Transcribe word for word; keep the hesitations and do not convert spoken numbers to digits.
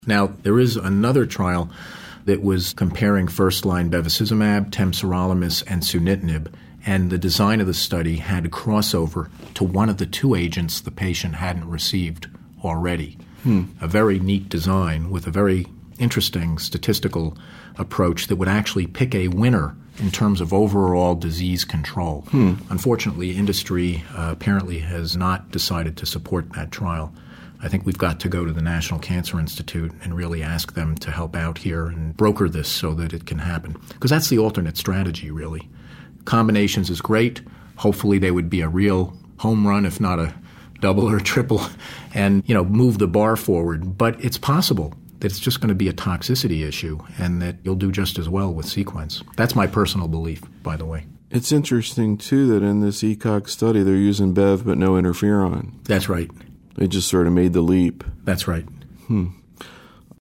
Now, there is another trial that was comparing first-line bevacizumab, temsirolimus, and sunitinib, and the design of the study had crossover to one of the two agents the patient hadn't received already. Hmm. A very neat design with a very interesting statistical approach that would actually pick a winner in terms of overall disease control. Hmm. Unfortunately, industry uh, apparently has not decided to support that trial. I think we've got to go to the National Cancer Institute and really ask them to help out here and broker this so that it can happen. Because that's the alternate strategy, really. Combinations is great. Hopefully they would be a real home run, if not a double or a triple, and, you know, move the bar forward. But it's possible that it's just going to be a toxicity issue and that you'll do just as well with sequence. That's my personal belief, by the way. It's interesting, too, that in this ECOG study they're using Bev but no interferon. That's right. They just sort of made the leap. That's right. Hmm.